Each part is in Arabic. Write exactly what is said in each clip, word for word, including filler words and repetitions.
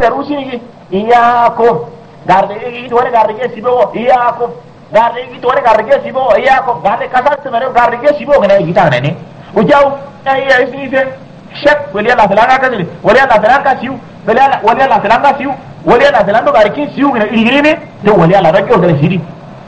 darusi iyakum garde igi dore garde ke sibo iyakum garde igi dore garde ke sibo iyakum garde kasat mere garde ke sibo ngene gita ne ujaw ay ay sife shek wali Allah talaka kadri wali Allah talaka siu wali Allah wali Allah talaka siu wali Allah talaka garke siu ngene igi ne to wali Allah rakko dare siri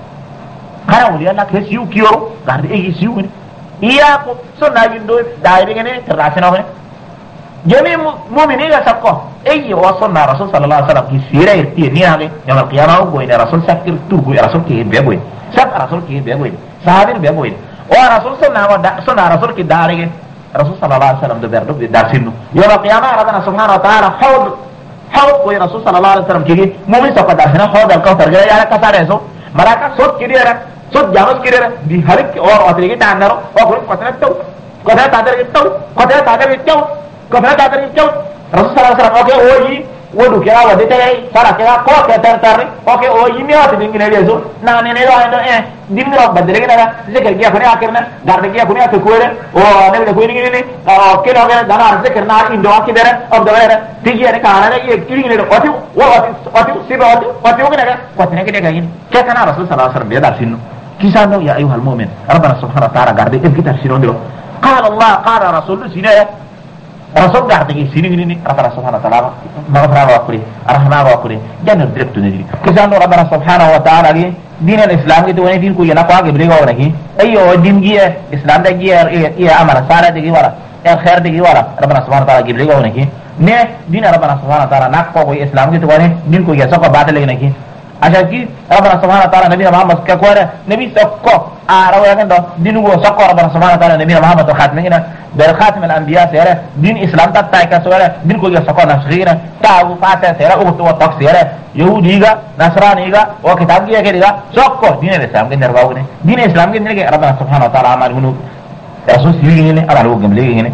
kana wali Allah ke siu kiyo garde igi siu ne iyakum sunna bindo daire ngene terasena ne جميع مؤمنين سقوا اي وصلنا رسول صلى الله عليه وسلم في سيره يرتي هذه يوم القيامه وين رسول سكر تو رسول كي بيقول سب رسول كي بيقول صحابي بيقول ورسول صلى الله عليه رسول كي داري رسول صلى الله عليه وسلم ده بيرد دارسينو يوم القيامه ربنا سبحانه وتعالى حوض حوض وين رسول صلى الله عليه وسلم كي مؤمن سقوا دارسنا حوض الكوثر جاي على كسارسو مراكا صوت كده صوت جامس كده دي هلك اور اتريكي تاندرو اور كتنا تو كتنا تاندر تو كتنا تاندر تو كفنا تادر يجوا رسول الله صلى الله عليه وسلم اوكي اوي ودو كيا ودي تاي سارا كيا كو كتر تر اوكي اوي ميات دين ني ريزو نا ني ني دو ايه دين رو بدل كده ذكر كيا كوني اخرنا غار كيا كوني اخر كوره او نه بده كوني ني ني اوكي لو كده دانا ذكر نا اندو كده او دره تيجي انا كان انا كيري ني اوتي اوتي اوتي سيبا اوتي اوتي كده كوتنه كده كاين كيا كان رسول صلى الله عليه وسلم بيدار سينو كيسانو يا ايها المؤمن ربنا سبحانه وتعالى غار دي كده سينو دو قال الله قال رسول سينه رسول قاعد يجي سيرين ربنا سبحانه وتعالى مغفرة وأكره رحمة وأكره جنة دربت ندري كذا ربنا سبحانه وتعالى لي دين الإسلام كده وين دين كوي نقاع قبله ولا كي أيوة دين جيه إسلام ده جيه إيه أمر سارة ده جيه ولا الخير ده جيه ولا ربنا سبحانه وتعالى قبله ولا كي نه دين ربنا سبحانه وتعالى نقاع كوي إسلام كده وين دين كوي ساق بعد لكن كي عشان كي ربنا سبحانه وتعالى نبي محمد كقوله نبي ساق آه رواية كده دين هو ساق ربنا سبحانه وتعالى نبي محمد خاتم هنا بالخاتم الأنبياء سيرة دين إسلام تتاعك سيرة دين كوي ساق نصرينا تاو فاتح سيرة أو تو تاك سيرة يهودية نصرانية وكتابية كده ساق دين الإسلام كده نرباوه دين الإسلام كده ربنا سبحانه وتعالى عمل منه رسول سيرين هنا أبغى لو جملة هنا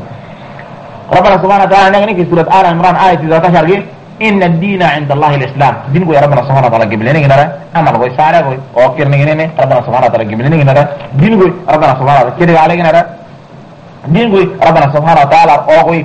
ربنا سبحانه وتعالى نحن في سورة آل عمران آية ثلاثة عشر إن الدين عند الله الإسلام دين كوي ربنا سبحانه وتعالى جبلنا هنا أمر كوي سارة كوي أوكرنا هنا ربنا سبحانه وتعالى جبلنا هنا دين كوي ربنا سبحانه وتعالى كده عليه هنا دين كوي ربنا سبحانه وتعالى أوكوي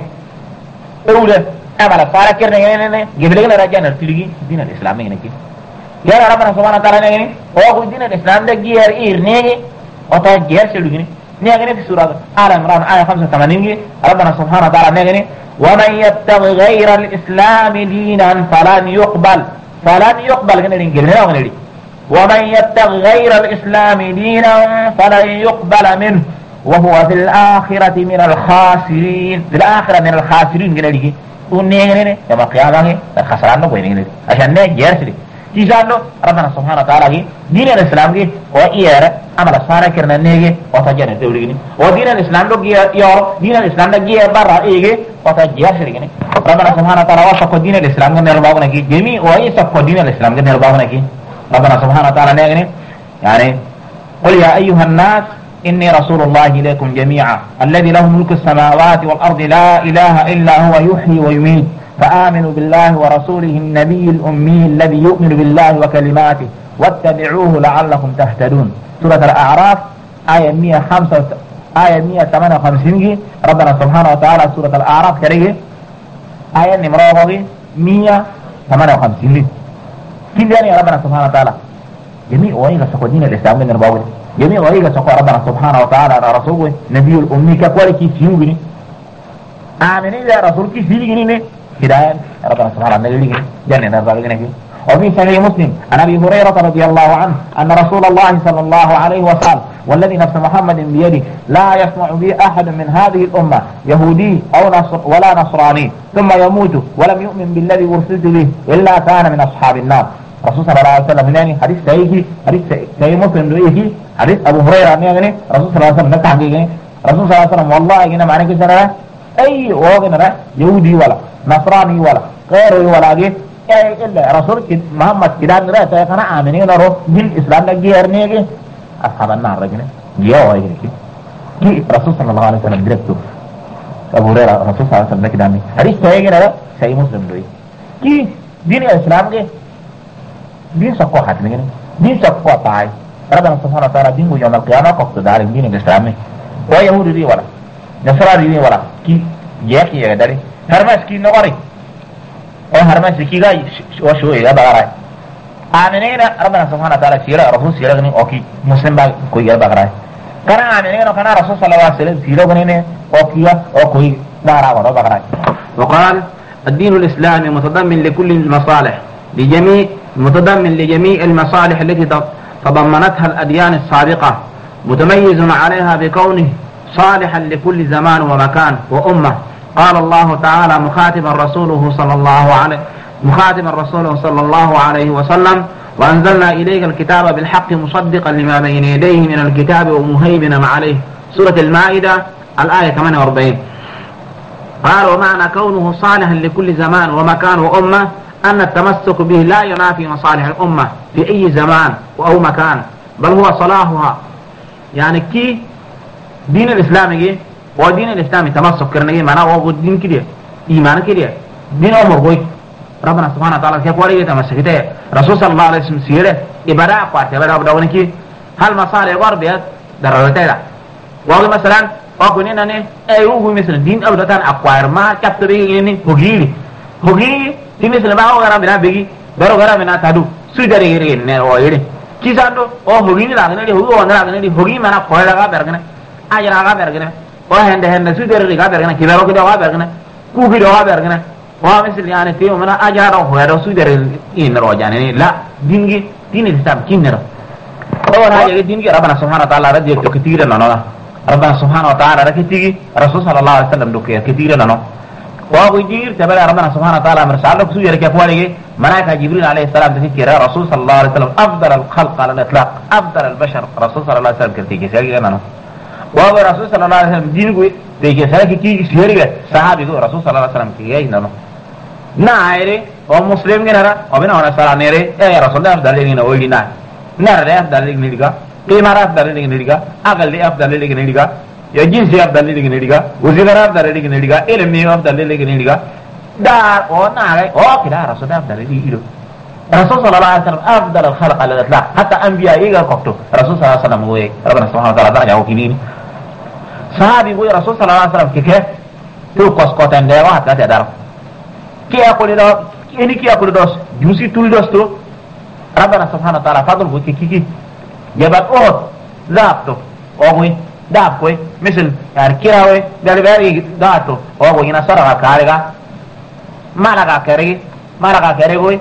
أولى أمر سارة كرنا هنا جبلنا هنا رجعنا تلقي دين الإسلام هنا كي يا ربنا سبحانه وتعالى هنا أوكوي دين الإسلام ده جير إير نيجي أو جير شلو هنا نيجي في سورة آل عمران آية خمسة وثمانين ربنا سبحانه وتعالى نيجي ومن يبتغي غير الإسلام دينا فلن يقبل فلن يقبل كنا نقولنا ونقول ومن يبتغي غير الإسلام دينا فلن يقبل منه وهو في الآخرة من الخاسرين في الآخرة من الخاسرين كنا نقول ونقول يوم القيامة الخسران نقول نقول عشان نجيرسلي تيجانو ربنا سبحانه وتعالى دين الإسلام كي وإيره أمر سارة كرنا نيجي وتجارة تقولين ودين الإسلام لو جيا يور دين الإسلام لو جيا برا إيجي وتجارة شريكين ربنا سبحانه وتعالى وصف دين الإسلام كن نرباونا كي جميع ويصف دين الإسلام كن نرباونا كي ربنا سبحانه وتعالى نيجي يعني قل يا أيها الناس إني رسول الله إليكم جميعا الذي له ملك السماوات والأرض لا إله إلا هو يحيي ويميت فآمنوا بالله ورسوله النبي الأمي الذي يؤمن بالله وكلماته واتبعوه لعلكم تهتدون سورة الأعراف آية مئة وخمسة آية مئة وثمانية وخمسين ربنا سبحانه وتعالى سورة الأعراف كريه آية نمرة مئة وثمانية وخمسين كل يعني ربنا سبحانه وتعالى جميع وإيغا سقو دين الإسلام من رباوه جميع وإيغا سقو ربنا سبحانه وتعالى على رسوله نبي الأمي كقوالي كي سيوغني آمنين يا رسول كي سيوغني هداية ربنا سبحانه وتعالى جنة نرزاقنا فيه وفي صحيح مسلم عن أبي هريرة رضي الله عنه أن رسول الله صلى الله عليه وسلم والذي نفس محمد بيده لا يسمع به أحد من هذه الأمة يهودي أو نصر ولا نصراني ثم يموت ولم يؤمن بالذي أرسلت به إلا كان من أصحاب النار رسول صلى الله عليه وسلم يعني حديث صحيح حديث صحيح مسلم دويه حديث أبو هريرة يعني رسول صلى الله عليه وسلم نتحقق رسول صلى الله عليه وسلم والله إننا معنى كسرنا أي وغننا يهودي ولا نصراني ولا غيره ولا جه إلا رسول محمد كدان رأسه كنا آمنين رو دين الإسلام لقي أرنيه أصحاب النار رجنا جاء ويجري كي رسول صلى الله عليه وسلم دركته أبو هريرة رسول صلى الله عليه وسلم كدامي هذه شيء كنا شيء مسلم دوي كي دين الإسلام كي دين سقوط حتمين دين سقوط تاعي ربنا سبحانه وتعالى دين يوم القيامة قصد دار دين الإسلام ويهود دي ولا نصراني دي ولا كي جاء كي يقدري هرمس كي نغري او هرما سكيغا وشو يا بغراي امنين ربنا سبحانه وتعالى سيرا رسول سيرا غني اوكي مسلم با کوئی يا بغراي كان امنين كان رسول صلى الله عليه وسلم سيرا غني اوكي او کوئی بغرا ورا بغراي. وقال الدين الإسلامي متضمن لكل المصالح لجميع متضمن لجميع المصالح التي تضمنتها الأديان السابقة متميز عليها بكونه صالحا لكل زمان ومكان وأمة. قال الله تعالى مخاطبا رسوله صلى الله عليه مخاطبا رسوله صلى الله عليه وسلم وأنزلنا إليك الكتاب بالحق مصدقا لما بين يديه من الكتاب ومهيمنا عليه. سورة المائدة الآية ثمانية وأربعين. قال ومعنى كونه صالحا لكل زمان ومكان وأمة أن التمسك به لا ينافي مصالح الأمة في أي زمان أو مكان بل هو صلاحها. يعني كي دين الإسلامي ودين الإسلامي تمسك كرنه معناه هو دين كده إيمان كده دين أمر قوي ربنا سبحانه وتعالى كيف وريه تمسكته رسول صلى الله عليه وسلم سيره إبراء قاتل إبراء بدأ كي هل مصالح غربية درجتها وهو مثلا وأقول إنني أيوه مثلا دين أبدا أقوار ما كتبه إني هجيري هجيري دي مثل ما هو غرام بنا بيجي برو غرام بنا تادو سوداري غيري نويري كيساندو أو هجيني لكن اللي هو أنا لكن اللي هجين منا قوي لغا برجنا أجر لغا برجنا وهند هند سوداري لغا برجنا كبارو كده لغا برجنا كوبي لغا برجنا ومثل يعني تيو منا أجر أو هو سوداري إن روجاني لا ديني دين الإسلام كينرا أول حاجة ديني ربنا سبحانه وتعالى رضي كثيرا لنا ربنا سبحانه وتعالى ركتي رسول صلى الله عليه وسلم دوكي كثيرا لنا وأجير تبارك ربنا سبحانه وتعالى مرسل له سوير كفوالي ملائكة جبريل عليه السلام تذكر رسول صلى الله عليه وسلم أفضل الخلق على الإطلاق أفضل البشر رسول صلى الله عليه وسلم كرتي كسيري لنا وهو رسول صلى الله عليه وسلم دين قوي تيجي سيري كي سيري صحابي قوي رسول صلى الله عليه وسلم كي لنا نايري ومسلم جنرا وبنا هنا سلام نيري إيه رسول الله أفضل لنا ويجي نا نار أفضل لنا نيجا إمارة أفضل لنا نيجا أقل أفضل لنا نيجا يا جنس أفضل لنا نيجا وزير أفضل لنا نيجا إلمي أفضل لنا نيجا دار أو نار أو كذا رسول الله أفضل لنا رسول صلى الله عليه وسلم أفضل الخلق على الإطلاق حتى أنبياء إيجا كفتو رسول صلى الله عليه وسلم هو ربنا سبحانه وتعالى درجة وكينين صحابي هو رسول صلى الله عليه وسلم كيف تو قسقطن ده واحد لا تدار كي أقول له إني كي أقول له جوسي تول دوس تو ربنا سبحانه وتعالى فضل هو كي كي جبل أوت ذابتو أوه داب كوي مثل يعني كراوي ده بيري داتو أوه هنا سرعة كارجا ما لقى كاري ما لقى كاري كوي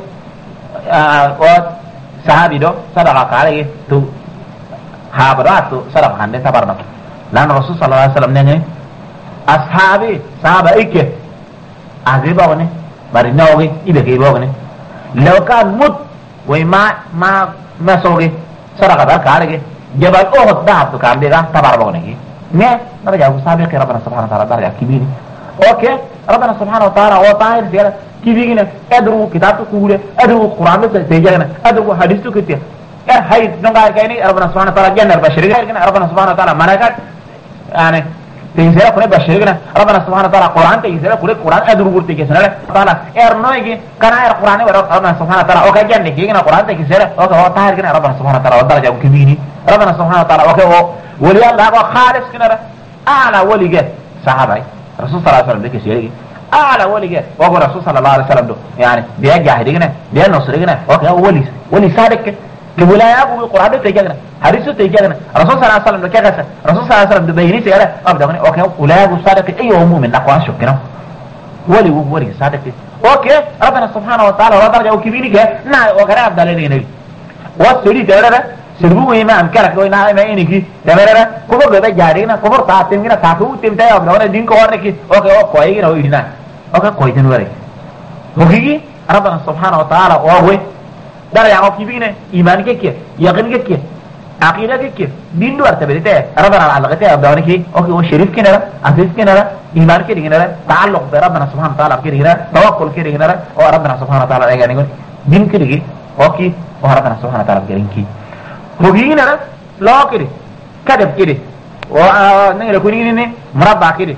और sahabi do sadaqah kali tu habrat tu sadaqah hande tabarna lan rasul sallallahu alaihi wasallam ne ashabi sahaba ikke aziba woni bari nawgi ibe ke bogone law kan mut way ma ma masogi sadaqah da kali jabal uhud da tu kan de tabar bogone ki ne daraja sahabi ke rabbana subhanahu wa ta'ala daraja kibiri okay rabbana subhanahu wa ta'ala wa ta'ala dia كيفينا أدرو كتاب تقوله أدرو القرآن تسجلنا أدرو حديث تكتير يا هاي نقار كأني ربنا سبحانه وتعالى جنر بشريك كنا ربنا سبحانه وتعالى ملائكة يعني تيجي كنا بشريكنا ربنا سبحانه وتعالى قرآن تيجي كنا قرآن أدرو قرطي كسرنا تعالى إرنو يجي كنا إر قرآن ربنا سبحانه وتعالى أوكي جنة كي كنا قرآن تيجي كسرنا أوكي هو طاهر كنا ربنا سبحانه وتعالى ودرجة كبيرة ربنا سبحانه وتعالى أوكي هو ولي الله هو خالص كنا أعلى ولي جه صحابي رسول صلى الله عليه وسلم ذكر شيء أعلى ولي جه وهو رسول صلى الله عليه وسلم دو يعني بيجي هدينا بيجي نصرنا أوكي هو ولي ولي صادق كبلايا أبو القرآن تيجينا حديث تيجينا رسول صلى الله عليه وسلم كذا رسول صلى الله عليه وسلم بيجي سيرة أبدا من أوكي ولايا أبو صادق أي يوم من نقوان شكرا ولي ولي صادق أوكي ربنا سبحانه وتعالى ودرجة وكبيرة كه نا وكذا أبدا لنا نبي والسوري ترى سربو إما أمكانك لو إنها ما إنكي تمرنا كبر بيجي جارينا كبر تاتين كنا تاتو تيم تاي أبدا ونا دين كوارنا كي أوكي أو كوي كنا ويدنا أوكي كوي تنوري وكيكي ربنا سبحانه وتعالى وهو دار يعقوب كيفينه إيمان كيكي يقين كيكي عقيدة كيكي دين دو أرتبه تاي ربنا على الغتة أبدا ونا كي أوكي هو شريف كنا عزيز كنا إيمان كده كنا تعلق بربنا سبحانه وتعالى كده كنا توكل كده كنا وربنا سبحانه وتعالى يعني يقول دين كده كي أوكي وربنا سبحانه وتعالى كده كي هوجينا لا كده كذب كده ونقول كوني ني مربع كده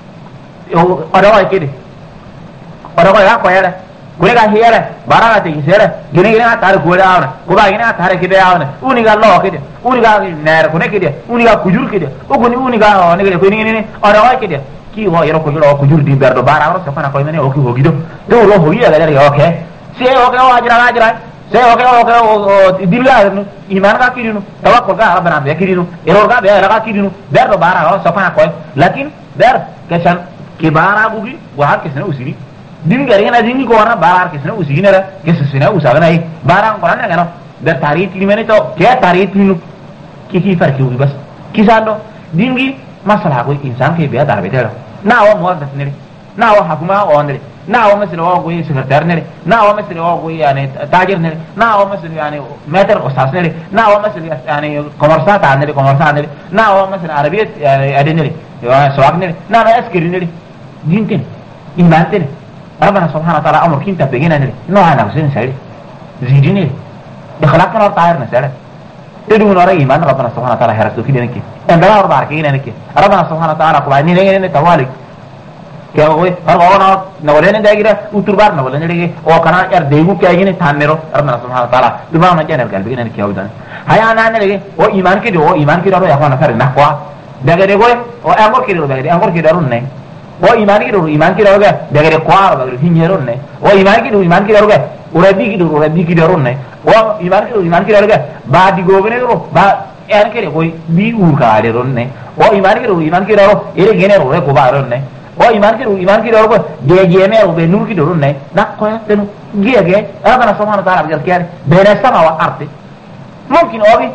أدوار كده أدوار يا كويرة كويرة هيرة بارا تيجي سيرة جنيه جنيه تارك كويرة أونا كوبا جنيه تارك كده أونا أوني قال لا كده أوني قال نير كونه كده أوني قال كجور كده أوني أوني قال نقول كوني ني أدوار كده ki wo yero ko jiro ko jurdi berdo bara ro safana ko mene o ki hogido do ro hogi ala dari okay se okay o ajira ajira se okay okay o dilga iman ka kirinu tawakkul ka rabbana be kirinu ero ga be ala kirinu berdo bara ro safana ko lakin ber kesan kibara bugi wa hakisna usiri din gari na din ko na bara kisna usiri na kesina usagana ai bara ko na ngano ber tarit limene to ke tarit linu ki ki farki ugi bas kisando dingi masala ko insan ke biya darbe tero na wa muwazzaf ne na wa hakuma o ne na wa masala wa ko secretary ne na wa masala wa ko yani tajir ne na wa masala yani meter ustaz ne na wa masala yani commerçant ne commerçant ne na wa masala arabiyat yani adene ya sawak ne na na askari ne dinkin iman ne ربنا سبحانه وتعالى امر كنت بيجينا ne no ana usen sai zidine de khalaqna wa ta'arna sai تدعو نور إيمان ربنا سبحانه وتعالى هرسو في دينك إن بلا ربع كينا نك ربنا سبحانه وتعالى قبائل نيجي نيجي توالك كيا هو أربعة نولين دايرة وتربار نولين دايرة أو كنا يار ديمو كيا يجي نتامرو ربنا سبحانه وتعالى دماغ ما جانا القلب كينا نكيا ودان هيا أنا نيجي أو إيمان كده أو إيمان كده رو يخوانا فرنا نخوا بعدين يقول أو أمور كده بعدين أمور كده رو نه أو إيمان كده رو إيمان كده رو بعدين قوار بعدين هنيا رو نه أو إيمان كده إيمان كده رو وربي كده وربي كده رو نه أو إيمان كده إيمان كده رو بعد يقولون رو بعد يعني كده कोई भी उड़का आ रहे रोने वो ईमान के रो ईमान के रो ये गेने रो को बाहर रोने वो ईमान के रो ईमान के रो को गे गे में रो बेनूर की रोने ना कोई तेनु गे गे अब ना सुभान ताला अगर क्या बेनस्ता ना आते ممكن अभी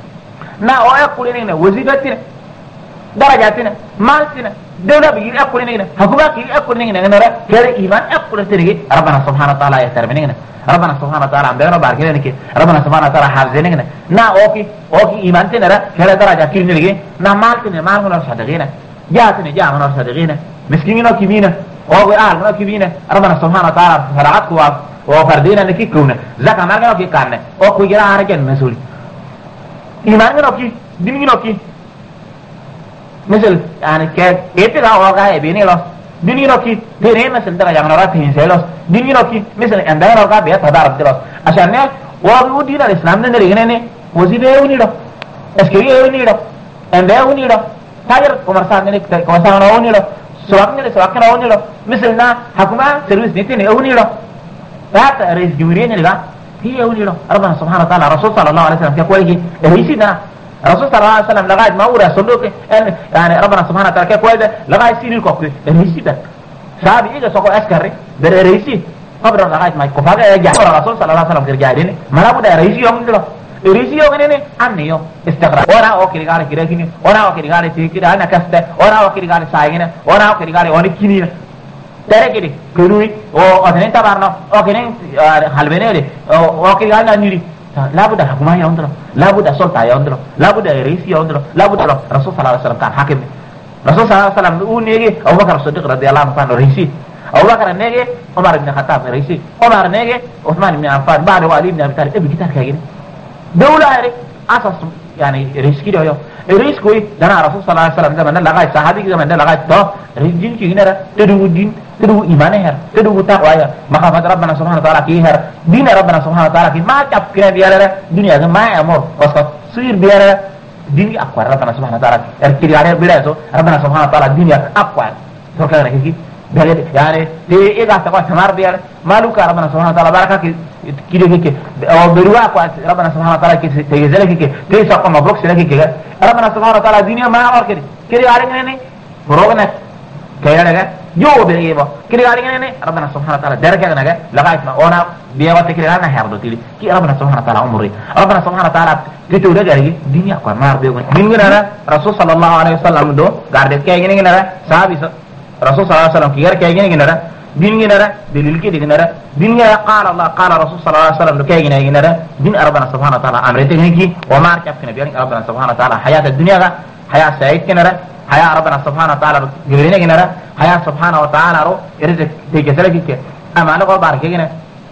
ना वो एक कुली नहीं ना वजीफा तीन दराजा तीन माल तीन दौला भी एक कुली नहीं ना हुक्मा की एक कुली नहीं ना ना क्या ईमान एक कुली तीन की रब्बना सुभान ताला ये तरह नहीं ना ربنا سبحانه وتعالى عم بيقرا بارك لنا كده ربنا سبحانه وتعالى حافظنا نا اوكي اوكي ايمان تنرا كلا درجه كيل نيجي نا مال تن مال من صدقينا جاءتني جاء من صدقينا مسكيننا كبينا او قال من كبينا ربنا سبحانه وتعالى فرعت وفردينا نكي كونا زكاه ما كي كان او كو جرا هرجن مسؤول ايمان نوكي دين نوكي مثل يعني كيف ايه هو بيني لو دنيا نوكي ترى مثل ده يعني راه فين سيلوس دنيا نوكي مثل عندنا راه بيت هدار تلوس عشان هو دين الاسلام ده نرينا نه وزيبه ونيرو اسكري ونيرو عندنا ونيرو تاجر كومرسان نه كومرسان ونيرو سواكنا سواكنا ونيرو مثلنا حكومه سيرفيس نيتي ونيرو رات رئيس جمهوريه نلغا هي ونيرو ربنا سبحانه وتعالى رسول صلى الله عليه وسلم كيقول لي رئيسي ده رسول صلى الله عليه وسلم لغايه ما ورا صندوق يعني ربنا سبحانه وتعالى كيقول ده لغايه سيري الكوكي رئيسي ده شعب يجي سوق عسكري برئيسي قبل لغايه ما يكفى يرجع الرسول صلى الله عليه وسلم يرجع دين ما لا بد رئيسي يوم ده رئيسي يوم ne anni yo استقرار ora o che rigare che regini ora o che rigare che che ana caste ora o che rigare saigina ora o che rigare oni kini tere che lui o otenta barno o che ne halbenere o che rigare niri لا بد حكومة يندرو لا بد سلطة يندرو لا بد رئيس يندرو لا بد رسول صلى الله عليه وسلم كان حاكم رسول صلى الله عليه وسلم يقول نيجي أبو بكر الصديق رضي الله عنه كان رئيسي أبو بكر نيجي عمر بن الخطاب رئيسي عمر نيجي عثمان بن عفان بعد علي بن أبي طالب ابي كتار كاين دولة أساس يعني رئيس كده يو رئيس كوي دنا رسول صلى الله عليه وسلم زمان لغاية صحابي زمان لغاية تو رئيس دين كينه تدو دين تدو إيمانه هر تدو تقوى مخافة ربنا سبحانه وتعالى كي هر دين ربنا سبحانه وتعالى كي ما تاب كنا بيارة دنيا زمان ما أمور وسط صير بيارة دين أقوى ربنا سبحانه وتعالى الكريم عليه بلاه ربنا سبحانه وتعالى دنيا أقوى فكرنا كذي يعني إيه إذا تقوى ثمار بيارة مالوك ربنا سبحانه وتعالى بركة كده كده أو بروا قوى ربنا سبحانه وتعالى كي تيجزله كي كي ساق مبروك سله كي كده ربنا سبحانه وتعالى دنيا ما أمر كده كده علينا نه فروغنا كيا لغا جو بيجيبه كده علينا نه ربنا سبحانه وتعالى درجة لغا لغاية ما أنا بيوات كده أنا هيردو تيلي كي ربنا سبحانه وتعالى عمري ربنا سبحانه وتعالى كده وده جاري دنيا قوى ما بيوغن من غيره رسول صلى الله عليه وسلم دو قارد كيا جيني كده صحابي رسول صلى الله عليه وسلم كيا كيا جيني كده دين جنرا دليل كده جنرا دين قال الله قال رسول صلى الله عليه وسلم لو كاي جنرا دين ربنا سبحانه وتعالى امرته هيك وما ركب كنا بيان ربنا سبحانه وتعالى حياه الدنيا حياه سعيد كنرا حياه ربنا سبحانه وتعالى غيرنا جنرا حياه سبحانه وتعالى رو رزق تيجسلك كده اما لو بارك جنا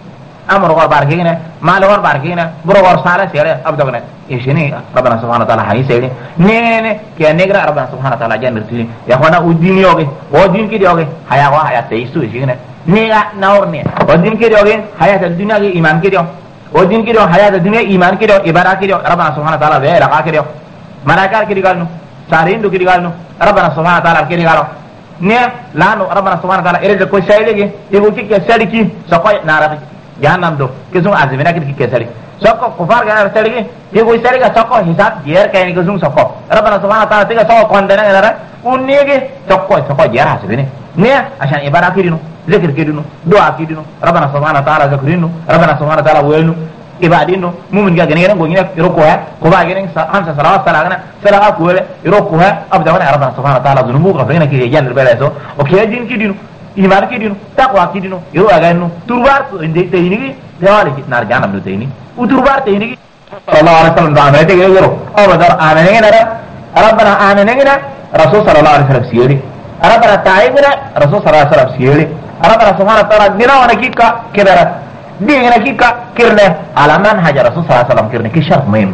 امر غور بارك جنا ما لو غور بارك جنا برو غور ساله سيره ابدغنا ايشني ربنا سبحانه وتعالى حني سيدي نين كي نغرا ربنا سبحانه وتعالى جنرتي يا اخوانا ودين يوغي ودين كده يوغي حياه وا حياه تيسو ايشني نيا نورني ودين كده يوغي حياه الدنيا كي ايمان كده ودين كده حياه الدنيا ايمان كده عبادت كده ربنا سبحانه وتعالى به لقا كده ملائكه كده قالوا سارين دو كده قالوا ربنا سبحانه وتعالى كده قالوا ne lano rabbana subhanahu wa ta'ala ere ko shaylege ibo ki ke saliki sako narabi jahannam do kesum azmina ki ke sali sako kufar ga saliki ibo salika sako hisab jer kayni kesum sako rabbana subhanahu wa ta'ala tiga sako kondana ngara unnege sako sako jer hasbine ne ashan ibara kidino zikir kidino doa kidino rabbana subhanahu wa ta'ala zakrino rabbana subhanahu wa ta'ala welu ibadino mumin ga gene ngo ngina roko ha ko ba gene hamsa salawat salagana salaga ko le roko ha abda wana rabbana subhanahu wa ta'ala zunubu ga fina ki jann bela so o ke din kidino iman kidino taqwa kidino yo aga no turbar to inde tayni dewale ki nar janam do tayni u turbar tayni sallallahu alaihi wasallam da amete ge yoro o badar amene ngara rabbana amene ngara rasul sallallahu alaihi wasallam siyeri rabbana ta'ibna rasul sallallahu alaihi wasallam siyeri rabbana subhanahu wa ta'ala dina wana kika kedara دي هنا كيكا كرنا على منهج الرسول صلى الله عليه وسلم كرنا كي شرط مهم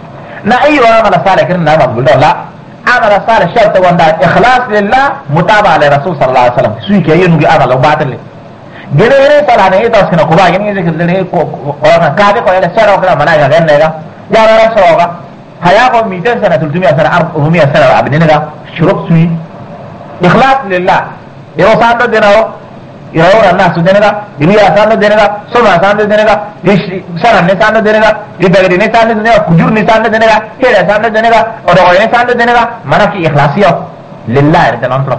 نا ايوه عمل صالح كرنا ما بقول لا عمل صالح شرط وندا اخلاص لله متابعه للرسول صلى الله عليه وسلم سوي كي ينوي عمل وباطل gene gene sala ne ita sina ko ba gene zikir ne ko ona ka be ko ele sara ko mana ga gene ga ya ra sara ga haya ko mi tan sana tultumi sana arba'a sana abinina ga shurub sui ikhlas lillah yo sando denaro يهور الناس دينغا يليا سان دينغا سوما سان دينغا شرن سان دينغا يبغي نه سان دينغا كجور نه سان دينغا هيدا سان دينغا اودو نه سان دينغا منك اخلاصيو لله رضنا انت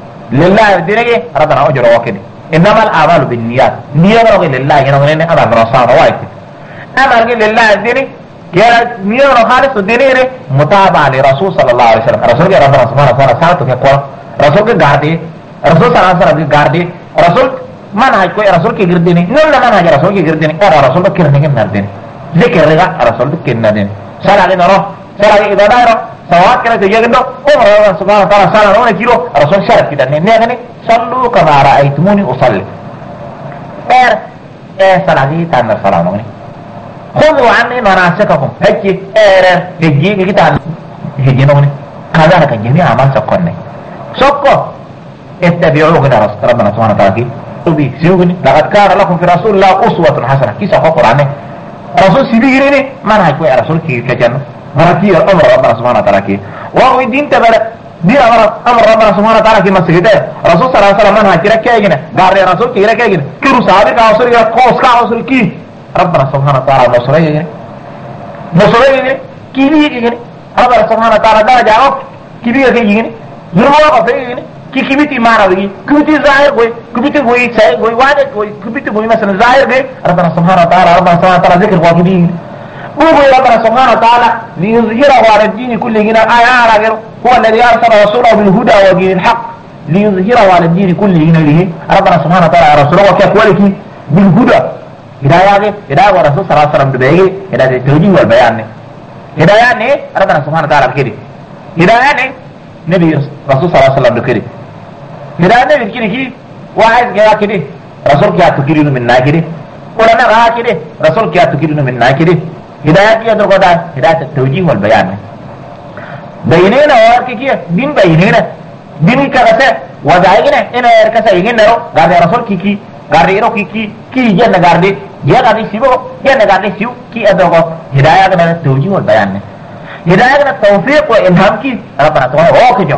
لله دينغي ربنا اجر وكدي انما الاعمال بالنيات نيه رو لله ينو نه ابا رسول وايت امر لله ديني يا نيه رو خالص ديني متابعه لرسول صلى الله عليه وسلم رسول الله ربنا سبحانه وتعالى ساتو ke ko رسول ke gade رسول صلى الله عليه وسلم gade رسول منهج كوي رسول كي غردني نون لا منهج رسول كي غردني ارا رسول كيرني كن نردين ذكر رغا رسول كن نردين سلا لي نرو سلا لي اذا دايرو سواء كانت يجندو عمر سبحانه وتعالى سلا نون كيلو رسول شرط كده ني نغني صلوا كما رايتموني اصلي ار ايه سلا دي تان سلا نون خذوا عني مناسككم هكي ار هجي كده هجي نون كذا كان جميع اعمال سكن سكو اتبعوه كده ربنا سبحانه وتعالى بي سيوغني لقد كان لكم في رسول الله أسوة حسنة كيسا فقر عنه رسول سيبيغني ما نحكي كوي رسول كي كجنة مراتي أمر ربنا سبحانه وتعالى كي وهو الدين تبرا دين أمر أمر ربنا سبحانه وتعالى كي مسجده رسول صلى الله عليه وسلم ما نحكي ركي اجنة قاري رسول كي ركي اجنة كيرو صحابك عصر يا قوس كعصر كي ربنا سبحانه وتعالى نصري اجنة نصري اجنة كي بي اجنة ربنا سبحانه وتعالى درجة عوك كي بي اجنة ظلموا قفل اجنة कि किबिति माना होगी किबिति जाहिर हुई किबिति हुई सही हुई वादत हुई किबिति हुई मसलन जाहिर गई रब्बना सुब्हानहू व तआला रब्बना सुब्हानहू व तआला जिक्र वाजिबी वो हुई रब्बना सुब्हानहू व तआला लियुज़हिरहु अला الدين كله هنا آية على غيره هو الذي أرسل رسوله بالهدى ودين الحق ليظهره على الدين كله هنا له ربنا سبحانه وتعالى رسوله وكذلك بالهدى هداية هداية ورسول صلى الله عليه وسلم بيجي هداية التوجيه والبيان هداية نه ربنا سبحانه وتعالى كده هداية نه نبي رسول صلى الله عليه وسلم كده هداية نبي كده كده واحد كده كده رسول كده تكيرين من ناكده ولنا راه كده رسول كده تكيرين من ناكده هداية كده درقدا هداية التوجيه والبيان بيننا واركيه دين بيننا دين كذا وذايقنا إنا يركسا يجين نرو قال رسول كي كي قال يرو كي كي كي جن قال دي يا قال سيبو جن قال سيو كي أدرو هداية كده التوجيه والبيان هداية كده التوفيق والإلهام كي ربنا سبحانه هو كجو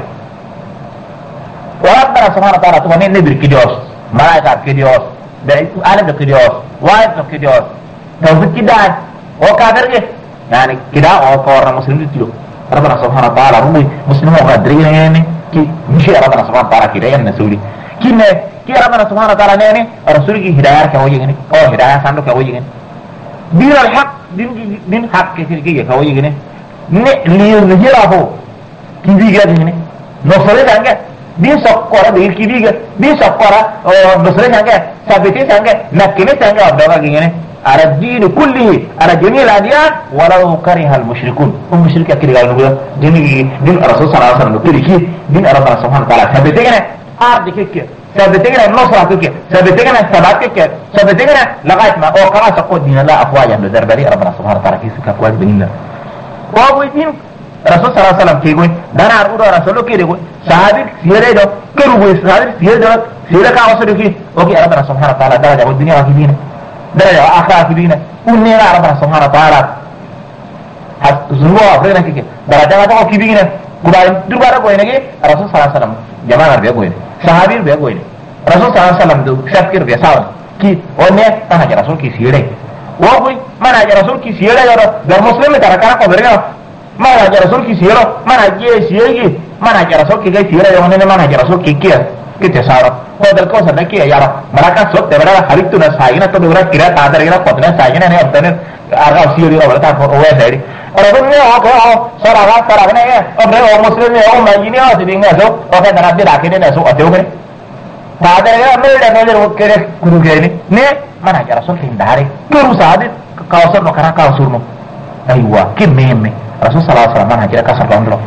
وربنا سبحانه وتعالى تمنين نبر كديوس ملائكة كديوس عالم كديوس واحد كديوس توفيق كده هو كافر كده يعني كده هو كورنا مسلمين تلو ربنا سبحانه وتعالى هم مسلمون قادرين يعني كي مشي ربنا سبحانه وتعالى كده يعني نسولي كي نه كي ربنا سبحانه وتعالى يعني رسول كي هداية كهوي يعني أو هداية سانو كهوي يعني دين الحق دين دين حق كثير كي كهوي يعني ne liyuzhirahu kibiga dine nosore jange din sokkora de kibiga din sokkora o nosore jange sabiti jange nakine jange abdaga gine ala din kulli ala jamil adiyan walau kariha al mushrikun um mushrika kiriga nugo dini din rasul sallallahu alaihi wasallam kiriki din rabbana subhanahu wa ta'ala sabiti gine ardi kike sabiti gine nosra kike sabiti gine sabat kike sabiti gine lagait ma o kama sakko din la afwajan do darbari rabbana subhanahu wa ta'ala kisuka kwaz binna وابوين رسول صلى الله عليه وسلم كيقول دانا عرقود رسوله كيقول صحابي سيري دو كيرو صحابي سيري دو سيري كا وصلوا كي اوكي ربنا سبحانه وتعالى درجة والدنيا واكبين درجة وآخر واكبين ونينا ربنا سبحانه وتعالى ذنوبه أفرينا كي درجة واكبين قبائل دربارة قوينة كي رسول صلى الله عليه وسلم جماعة ربيا قوينة sahabir be goyne rasul sallallahu alaihi wasallam do shakir be saw ki onne tan haja rasul ki sire wo goy mana haja rasul ki sire yaro dar muslim tara kara ko berga mana haja rasul ki sire mana je sire mana haja rasul ki ga sire yo ne mana haja rasul ki kiya kite sara ko dal ko sada kiya yaro maraka so te bara haritu na sayina to dura kira ta dar ira potna sayina ne abdane arga sire ro ta ko o sai rasul ne o ko sara ga sara ne o be o muslim ne o majini o dinga so o ka dara bi rakine ne so o de Pada ya meda meda kere guru gini ne mana cara rasul hindari guru sadit kausur no karena kausur no aywa kimeme rasul sallallahu alaihi wasallam mana cara kasar gondlo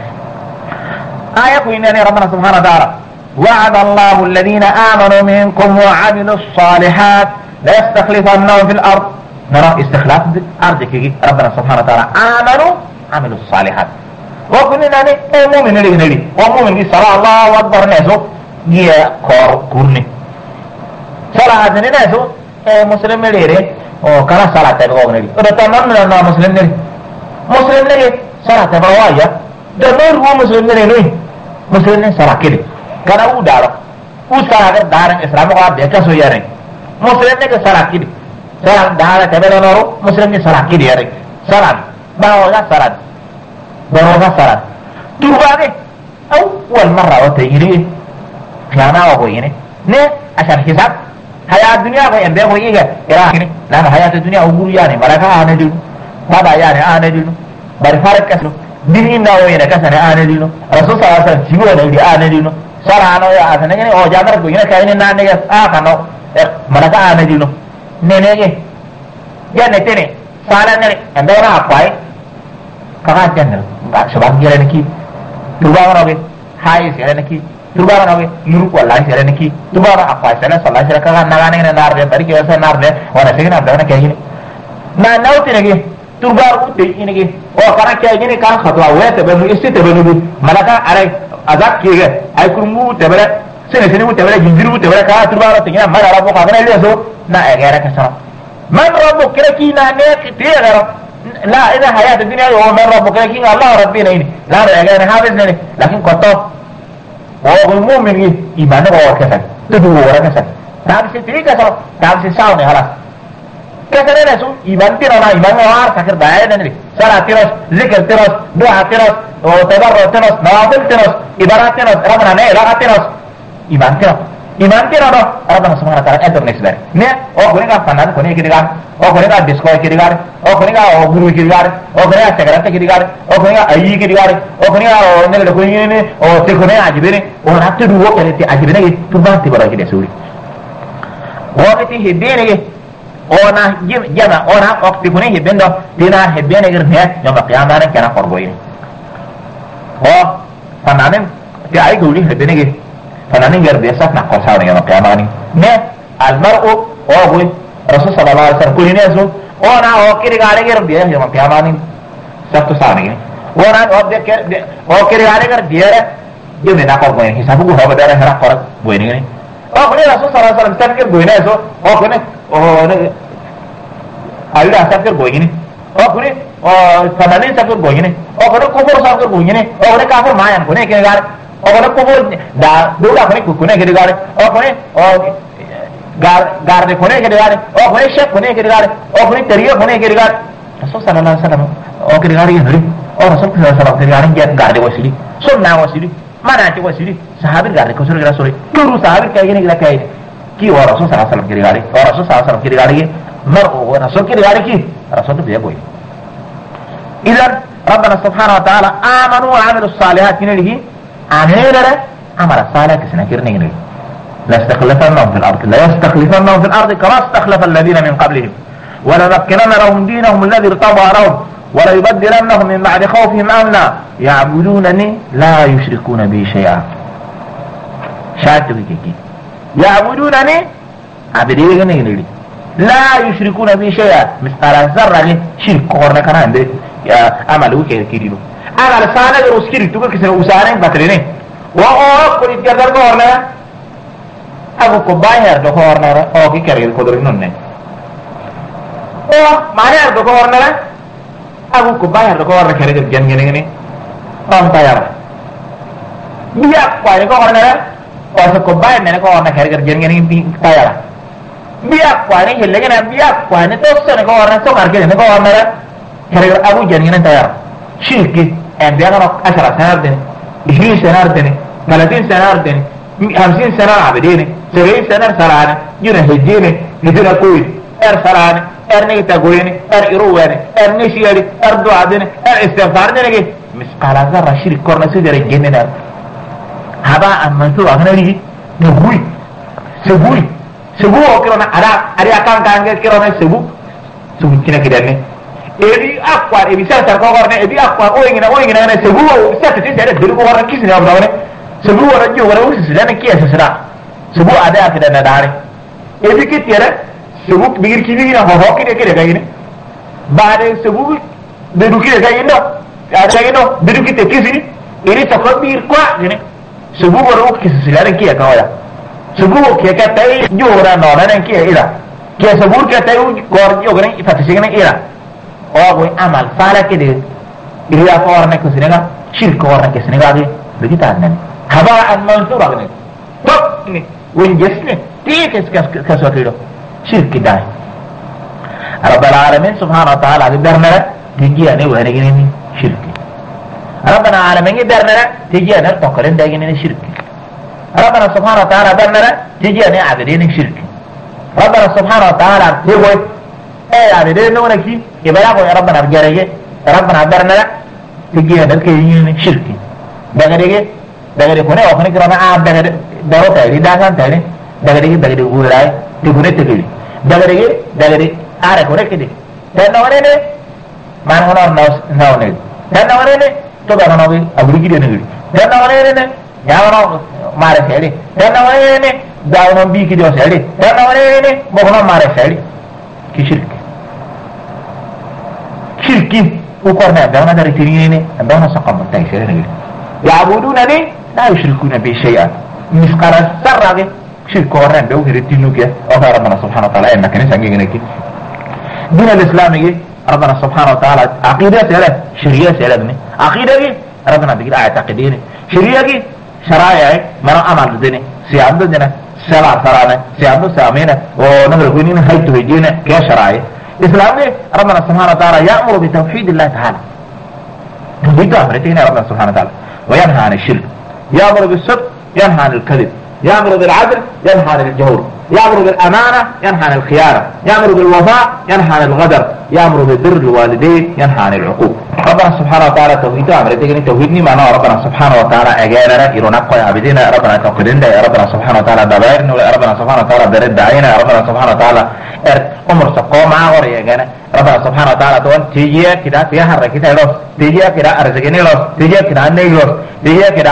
ayat ini ne rabbana subhanahu wa ta'ala wa'ada Allahu alladhina amanu minkum wa 'amilus salihat la yastakhlifannahum fil ard nara istikhlaf bil ard kiki rabbana subhanahu wa ta'ala amanu 'amilus salihat wa kunna ne mu'minin ne ne wa mu'min bi sallallahu akbar ne so dia kor kurni salat ni na so eh muslim ne re oh kana salat ta ko ne ro ta man na muslim ne muslim ne salat ta wa ya da no ru muslim ne ne muslim ne salat kidi kana u daro u salat daran islam ko de ka so yare muslim ne ka salat kidi salat dara ta be no muslim ne salat kidi yare salat bawa ga salat bawa ga salat turba ne au wal marra wa tayri Kiana wa ini, ne asal hisab, hayat dunia ko embe ko iga, ira ini, nah hayat dunia uguru ya ne, malaka ane dulu, baba ya ne ane dulu, bari farak kaslo, dini na wa ina kasane ane dulu, rasul sallallahu alaihi wasallam jibo ne di ane dulu, sara ano ya asane ne o jadar ko ina kayne na ne ya a kano, malaka ane dulu, ne ne ye, ya ne tene, sala ne embe na apai, kaka janel, ba sebab gira ne ki, tuba wa ne, hai sira ne ki, tubara nawe nuru ko la sere ne ki tubara apa sere sala sere ka na ga ne nar de bari ke sa nar de wala sege na da na ke ni na nauti ne ki tubar u te ini ki o kana ke ni kan khatwa we te be mu isti te be nu malaka are azak ki ge ay kurmu te be sene sene mu te be jinjiru te be ka tubara te ni mala rabo ka ne le so na e gara ka sa man rabo kire ki na ne ki te gara la ida hayat dunya yo man rabo kire ki Allah rabbina ini la e gara hafiz ne lakin koto oh mu'min ni iman ko kesan tu dua orang kesan tak si tiga so tak si sao ne halas kesan ne su iman tiro na iman war sakir bae ne salat tiros zikir tiros doa tiros o tabarru tiros nawafil tiros ibarat tiros ramana ne lagat tiros iman tiro iman tiro no rabbana subhanahu wa ta'ala entor next bare ne o ko ne ka panan ko ne kirigar o ko ne ka disco kirigar o ko ne ka o guru kirigar o ko ne ka segarate kirigar o ko ne ka ayi kirigar o ko ne ka o ne le ko ni o te ko ne ajibere o na te duwo kene te ajibere ke tuba te bara kide suri o ke ti hebene ke o na jama o na o te ko ne hebendo dina hebene ke ne yo ka qiyamana kana korgoyi o pananen te ay guli hebene ke pananen ger biasa na ko sawane yo qiyamani ne al mar'u o boy rasul sallallahu alaihi wasallam kuline so o na o kiri gare ger biasa yo qiyamani sabtu sawane o na o de o kiri gare ger biasa dia mena kor boy hisabu ko hoba dara hera kor boy ni ni o ko ni rasul sallallahu alaihi wasallam sabkir boy na so o ko ne o ne ayda sabkir boy ni o ko ni o pananen sabkir boy ni o ko ne kubur sabkir boy ni o ko ne kafir mayan ko ne kiri gare o ko ne kubur da dula ko ne ku ne kiri gare o ko ne o gar gar de ko ne kiri gare o ko ne shek ko ne kiri gare o ko ne teriya ko ne kiri gare rasul sallallahu alaihi wasallam o kiri gare ni o rasul sallallahu alaihi wasallam kiri gare gar de wasili sunna wasili mana ci wasili sahabat gar ko sura rasul turu sahabat kay ni kay ki wa rasul sallallahu alaihi wasallam kiri gare o rasul sallallahu alaihi wasallam kiri gare mar o rasul kiri gare ki rasul to biya boy idan rabbana subhanahu wa ta'ala amanu wa amilus salihat kinalihi amira amara salih kisna kirni ni la istakhlafannahum fil ard la yastakhlifannahum fil ard kama istakhlafa alladhina min qablihim wa la makkanna lahum dinahum alladhi irtada lahum ولا يبدلنهم من بعد خوفهم امنا يعبدونني لا يشركون بي شيئا شاتو كيكي يعبدونني عبدي غني لا يشركون بي شيئا مثقال ذره شرك قرنا كان عنده عملوا كيرينو انا سانا روسكيري تو كيسه وسارين باتريني واو كوري تيردر قرنا ابو كوباير دو قرنا او كي كيريل كودرين نونن او مانير دو قرنا aku ko bayar ko warna kere gen gen ngene on bayar biya ko ay ko warna o ko bay men ko ona kare gar jengeni bi tayala biya kwani hille gena biya kwani to so ne ko ona so marke ne ko ona kare abu jengeni tayara shirki en biya no ashara sanar den عشرين سنة أردني ثلاثين سنة أردني خمسين سنة عبديني سبعين سنة سرعاني جنة هجيني نجنة كويد ار سرعاني ار نيتا قويني ار إرواني ار نشيالي ار دعاديني ار استغفار ديني مسقال ذرة شرك كورنا سيدر الجنة نار هبا أمانتو أغنى لي نبوي سبوي سبو وكرونا أرى أرى أكام كان كرونا سبو سبو كنا كده ebi akwa ebi sa ta ko gorne ebi akwa o ngina o ngina ne sebu sa ta tete da ko gorne kisi na ba ne sebu wara jo wara usi da ne kiya sira sebu ada ka da dare ebi ki tira sebu bigir ki bigir ho ho ki de ke ga ine ba de sebu de du ki ga ino ya ga ino de du ki te kisi iri ta ko bir kwa ne sebu wara o kisi sira ne kiya ka wala sebu ke ka tai jo wara no ne kiya ira ke sebu ke tai gor jo ne ifati sigene ira o amal sala kede iriya ko warna ko sinega shirk warna ke sinega ge begita nan haba an mansura ne top ni won jesne tike ka so kido shirk dai rabbul alamin subhanahu wa ta'ala bidarna tigiya ne wani gini ni shirk rabbul alamin bidarna tigiya ne to karen da gini ni shirk rabbul subhanahu wa ta'ala bidarna tigiya ne abidin shirk rabbul subhanahu wa ta'ala tigoy eh ada deh nona ki ibara ko rabbana jarege rabbana darna tigiya dal ke yin shirki daga dege daga de kone okone kirana a daga de daro tayri dagan tayri daga dege daga de urai de kone tegeli daga dege daga de are kone kede dan nore ne man hono naus naune dan nore ne to ba hono bi aburi gide ne dan nore ne yaano mare sedi dan nore ne dawo bi ki do sedi dan nore ne bo hono mare sedi ki shirki شركي وقرنا دعونا داري تريني دعونا سقم التايسيرين يعبدونني لا يشركون بي شيئا مسقال السر شرك ورنا دعو هرتينو كي أوضا ربنا سبحانه وتعالى إنك نسانجي نكي دين الإسلامي ربنا سبحانه وتعالى عقيدة سيالة شريعة سيالة بني عقيدة ربنا بيقول آية عقيدين شريعة شرائع مرا أمال ديني سيادة دينا سلع سلانة سيادة سامينة ونهر كونين هيتو هجينة كيا شرائع إسلامي ربنا سبحانه وتعالى يأمر بتوحيد الله تعالى توحيد أمرتين ربنا سبحانه وتعالى وينهى عن الشرك يأمر بالصدق ينهى عن الكذب يأمر بالعدل ينهى عن الجور يأمر بالأمانة ينهى عن الخيانة يأمر بالوفاء ينهى عن الغدر يأمر ببر الوالدين ينهى عن العقوق ربنا سبحانه وتعالى توحيد أمرتين توحيدني معناه ربنا سبحانه وتعالى أجارنا يرونقوا عبدنا ربنا توقدنا يا ربنا سبحانه وتعالى دبائرنا يا ربنا سبحانه وتعالى درد دعينا يا ربنا سبحانه وتعالى umur saqo ma hore gana rabbana subhanahu wa ta'ala tuan tijiya kita tiya har kita los tijiya kita arzikini los tijiya kita anei los tijiya kita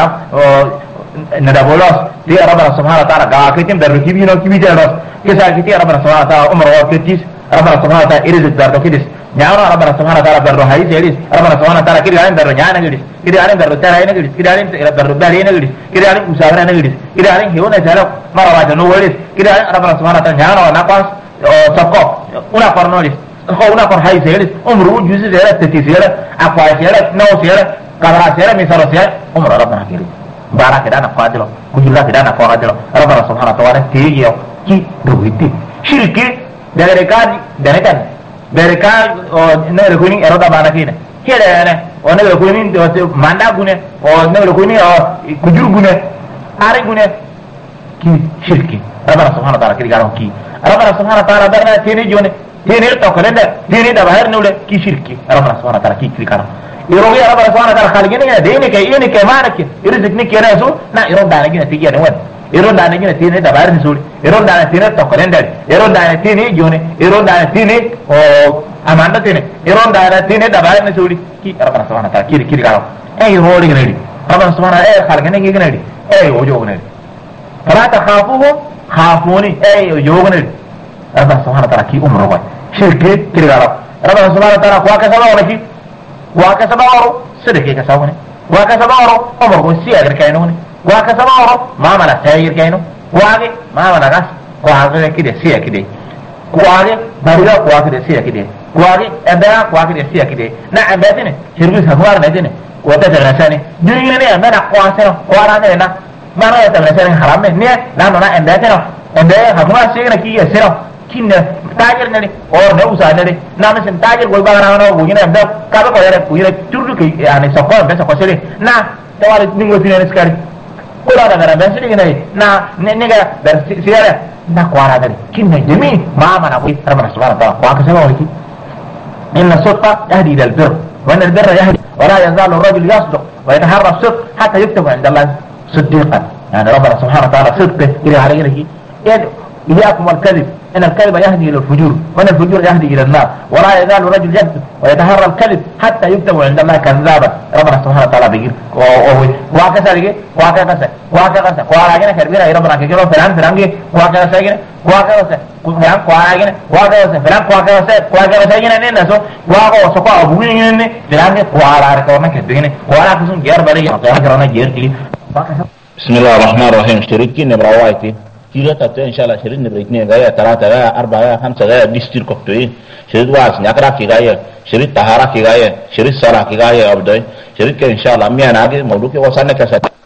nada bolos tiya rabbana subhanahu wa ta'ala ga kitim daru kibi no kibi los kisa kita rabbana subhanahu wa ta'ala umur wa kitis rabbana subhanahu wa ta'ala irizq daru kidis nyaara rabbana subhanahu wa ta'ala daru hayi sedis rabbana subhanahu wa ta'ala kiri alim daru nyana gidis kiri alim daru tara ina gidis kiri alim daru bali ina gidis kiri alim usabana ina gidis kiri alim hiuna jalo marawa no walis kiri alim rabbana subhanahu wa ta'ala nyana wa naqas sako una cornolis ko una cor hay seres umru juzi zera tati zera akwa zera no zera kabara zera misaro zera umru rabbana kiri barak dana qadilo kujula dana qadilo rabbana subhanahu wa ta'ala tiyo ki duwiti shirki dari kan dari kan dari kan ne rekuni eroda bana kine kire ne one rekuni manda gune o ne rekuni kujur gune are gune ki shirki rabbana subhanahu wa ta'ala kiri garon ki ربنا سبحانه وتعالى درنا تيني جوني تيني توكلنا تيني دبهر نوله كي شركي ربنا سبحانه وتعالى كي كريكارا يروي ربنا سبحانه وتعالى خالقين يا دينك ينك مالك يرزقني كنا يسوع نا يرون دانا جينا تيجي نوان يرون دانا جينا تيني دبهر نسول يرون دانا تيني توكلنا دار يرون دانا تيني جوني يرون دانا تيني او امانة تيني يرون دانا تيني دبهر نسول كي ربنا سبحانه وتعالى كي كريكارا اي يروي غنري ربنا سبحانه اي خالقين كي غنري اي وجو غنري فلا تخافوهم خافوني اي يوغنل ربنا سبحانه وتعالى كي امر روي شركه كده ربنا سبحانه وتعالى كوا كسبا ولا كي كوا كسبا ورو صدقه كسبا كوا كسبا ورو امر كو سي اگر كاينو كوا كسبا ورو ما مالا ساير كاينو كوا ما مالا غاس كوا كده سي كده كوا باريا كوا كده سي كده كوا ابا كوا كده سي كده نا اباتني شربي سفوار ندني وتتغساني ديني انا كوا سنه كوا رانا ما أنا يتمنى حرام نه لا أنا عندنا عندنا هما سيرنا كي يسيرنا كنا تاجر نري أو نوسا نري نعم سن تاجر قول بعنا أنا وجينا عندنا كذا كذا كذا تردو كي يعني سكوا بس سكوا سري نا توارد مين فينا نسكاري كل هذا كنا بس سري كنا نا نيجا بس سيارة نا كوارا نري كنا جميع ما ما نقول ربنا سبحانه وتعالى واقع سوا ويكي إن الصدق يهدي إلى البر وأن البر يهدي ولا يزال الرجل يصدق ويتحرى الصدق حتى يكتب عند الله صديقا يعني ربنا سبحانه وتعالى صدقه إلى عليه يدعو إياكم والكذب إن الكذب يهدي إلى الفجور وأن الفجور يهدي إلى النار ولا يزال الرجل يكذب ويتحرى الكذب حتى يكتب عند الله كذابا ربنا سبحانه وتعالى بيقول وهكذا لقي وهكذا وهكذا وهكذا كربينا ربنا كيلو فلان فلان كي وهكذا سجن وهكذا فلان وهكذا وهكذا فلان وهكذا وهكذا سجن إننا سو وهكذا سقى أبوين إننا فلان كي وهكذا كورنا كدينه وهكذا كسون جير بري وهكذا كورنا جير كلي بسم الله الرحمن الرحيم شريكي نبرة وايتي كيلو تبتو إن شاء الله شريك نبرة اثنين غاية ثلاثة غاية أربعة غاية خمسة غاية ديستير كفتوي شريك واس نقرأ في غاية شريك طهارة في غاية شريك صلاة في غاية أبدوي شريك إن شاء الله ميان آگے موضوع کے وصلنے کا